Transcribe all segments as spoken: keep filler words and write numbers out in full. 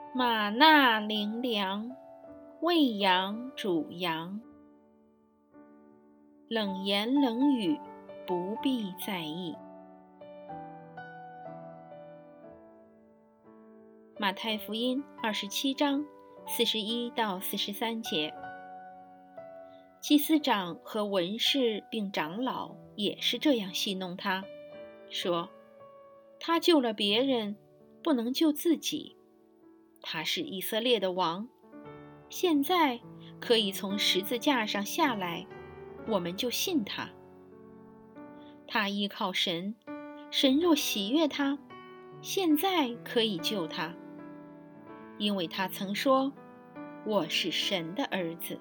玛纳灵粮，喂养主羊。冷言冷语，不必在意。马太福音二十七章四十一到四十三节。祭司长和文士并长老也是这样戏弄他，说：他救了别人，不能救自己。他是以色列的王，现在可以从十字架上下来，我们就信他。他依靠神，神若喜悦他，现在可以救他，因为他曾说：我是神的儿子。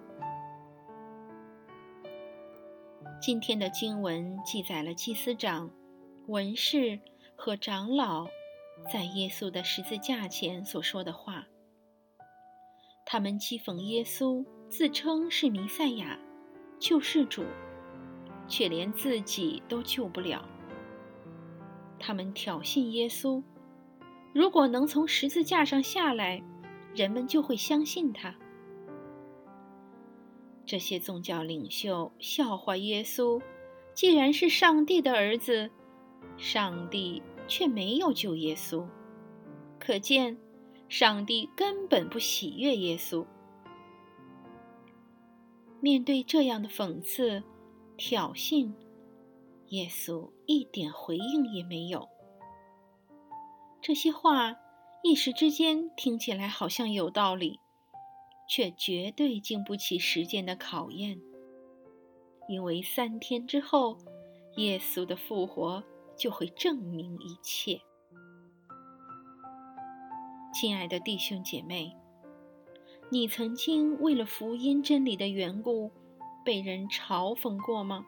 今天的经文记载了祭司长、文士和长老在耶稣的十字架前所说的话。他们讥讽耶稣，自称是弥赛亚、救世主，却连自己都救不了。他们挑衅耶稣，如果能从十字架上下来，人们就会相信他。这些宗教领袖笑话耶稣，既然是上帝的儿子，上帝却没有救耶稣，可见上帝根本不喜悦耶稣。面对这样的讽刺、挑衅，耶稣一点回应也没有。这些话一时之间听起来好像有道理，却绝对经不起时间的考验，因为三天之后，耶稣的复活就会证明一切。亲爱的弟兄姐妹，你曾经为了福音真理的缘故被人嘲讽过吗？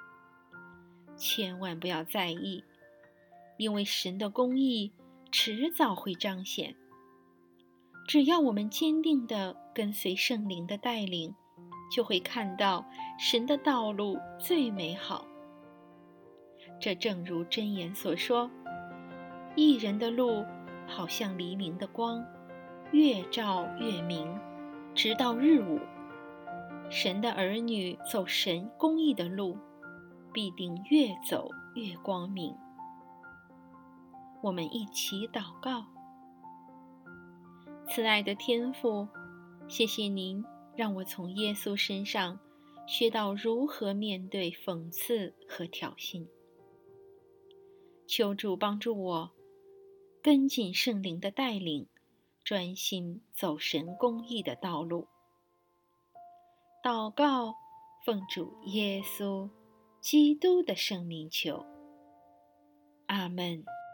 千万不要在意，因为神的公义迟早会彰显。只要我们坚定地跟随圣灵的带领，就会看到神的道路最美好。这正如箴言所说，义人的路好像黎明的光，越照越明，直到日午。神的儿女走神公义的路，必定越走越光明。我们一起祷告。慈爱的天父，谢谢您让我从耶稣身上学到如何面对讽刺和挑衅。求主帮助我跟紧圣灵的带领，专心走神公义的道路。祷告，奉主耶稣基督的圣名求，阿们。